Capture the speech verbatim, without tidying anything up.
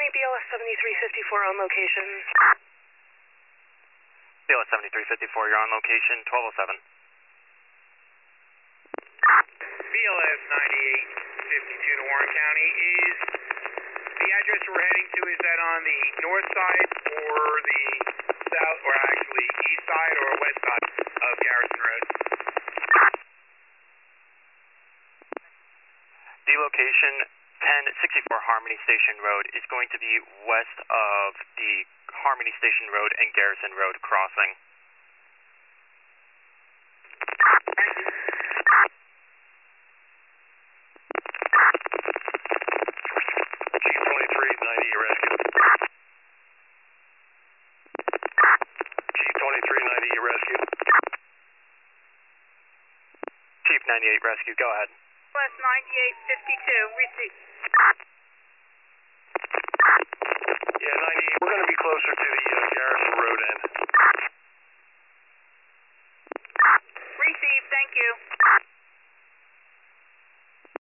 B L S seventy-three fifty-four on location. B L S seventy-three fifty-four, you're on location, twelve oh seven. B L S ninety-eight fifty-two to Warren County. Is the address we're heading to, is that on the north side or the south, or actually east side or west side of Garrison Road? The location, ten sixty-four Harmony Station Road, is going to be west of the Harmony Station Road and Garrison Road crossing. Chief twenty-three ninety rescue. Chief twenty-three ninety rescue. Chief ninety-eight rescue, go ahead. West ninety-eight fifty-two, receive. Yeah, ninety-eight, we're going to be closer to the uh, Garrison Road end. Receive, thank you.